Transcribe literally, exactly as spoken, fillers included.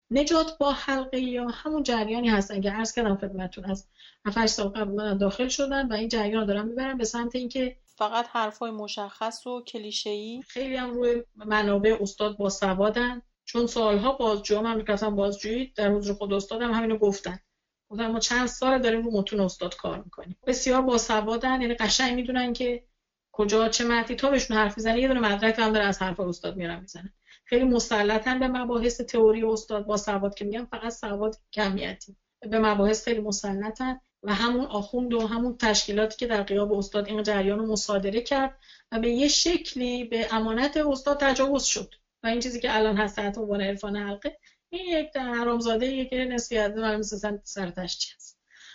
نجات با حلقه یا همون جریانی هستن که عرض کردم خدمتتون از هفت هشت سال قبل داخل شدن و این جریان رو دارن میبرن به سمت اینکه فقط حرفای مشخص و کلیشه‌ای. خیلی هم روی منابع استاد باسوادن، چون سالها بازجو من می‌رفتم بازجویی در حضور خود استادم همینو گفتن. گفتن ما چند سال داریم رو متون استاد کار میکنیم. بسیار باسوادن، یعنی قشنگ میدونن که کجا چه معنی تا بهشون حرف میزنه یه دونه مدرک هم داره از حرف استاد میارن میزنن. خیلی مسلطن به مباحث تئوری استاد باسواد که میگم فقط سواد کمیتی. به مباحث خیلی مسلطن و همون آخوند و همون تشکیلاتی که در غیاب استاد این جریان رو مصادره کرد و به یه شکلی به امانت استاد تجاوز شد و این چیزی که الان هست تحت عنوان عرفان حلقه این یک حرامزاده‌ایه که نسبیت معلوم مثلا سرتشتی هست.